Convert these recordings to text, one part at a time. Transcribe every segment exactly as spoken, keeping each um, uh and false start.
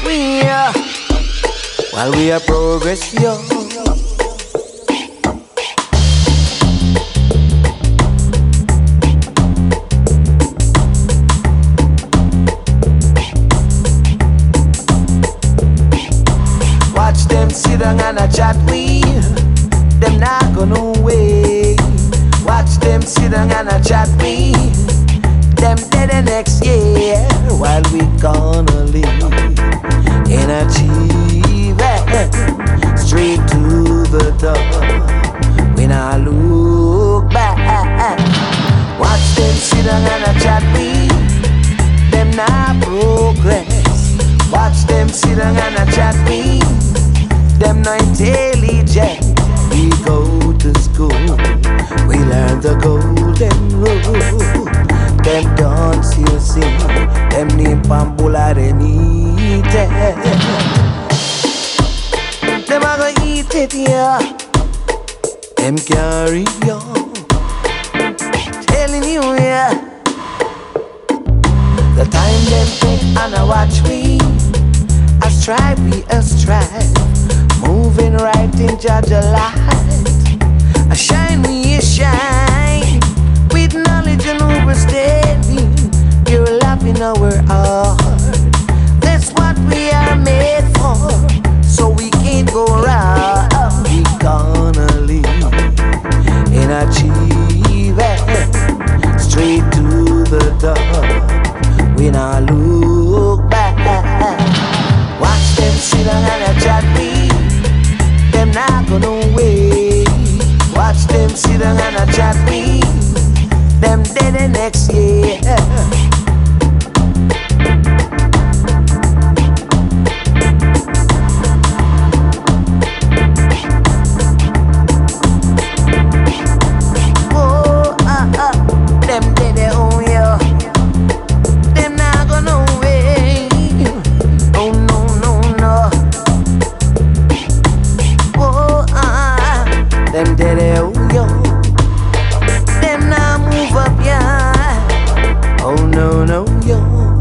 we uh, while we are progress, yo. Watch them sit down and a chat we, them not gonna wait. Watch them sit down and a chat we, them dead the next year. While we gonna live and achieve it, straight to the top. When I look back, watch them sit down and a chat we, them not progress. Watch them sit down and a chat we, them not intelligent. We go to school, we learn the golden rule. Them dance you see, them name Pambula they need it. Them a go eat it, yeah. Them carry on, telling you, yeah. The time them take and I watch we, I strive, we a strive, moving right in Jaja light. I shine, we a shine, with knowledge and understanding. You're laughing our heart. That's what we are made for, so we can't go wrong. We gonna live and achieve it, straight to the top. When I look back, watch them sit down and a chat me, them not gonna wait. Watch them sit down and a chat me, them dead the next year. Oh, ah, ah, them dead their own year. Them not gonna wait. Oh no, no, no. Oh, ah, them dead their own year. Them now move up, yeah. Oh no, no, yo.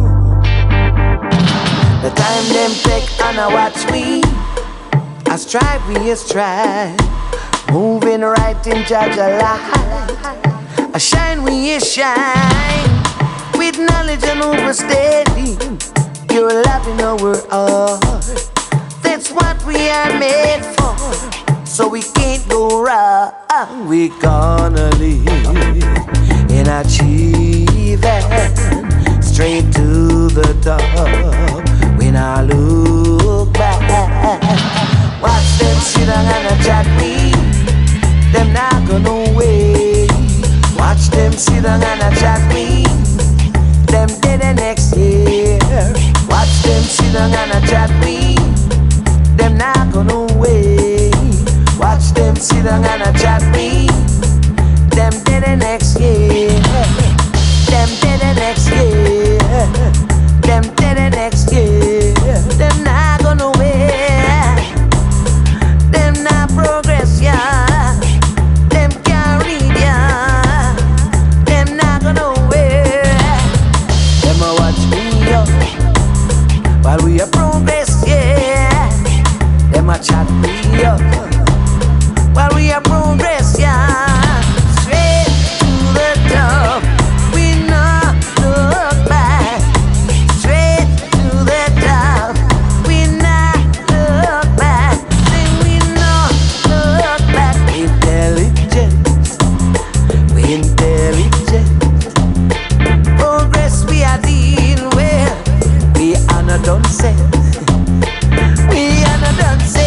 The time them take and I watch we, I strive, we a strive, moving right in Jaja light. I shine, we a shine, with knowledge and understanding. You're laughing our heart. That's what we are made for, so we can't go wrong. We gonna live and achieve it, straight to the top. When I look back, watch them sit down and a chat me, them not gonna wait. Watch them sit down and a chat me, them dead the next year. Watch them sit down and a chat me, them not gonna wait. Watch them sit down and a chat me, them dead the next year. Them dead the next year. Them dead the next year. Them not gonna wait. Them not progress, yeah. Them can't read, yeah. Them not gonna wait. Them a watch me up while we a progress, yeah. Them a chat me up while we are progress, yeah. Straight to the top, we not look back. Straight to the top, we not look back. Then we not look back. We intelligent, we intelligent. Progress we are dealing with, we are not done set. We are not done set.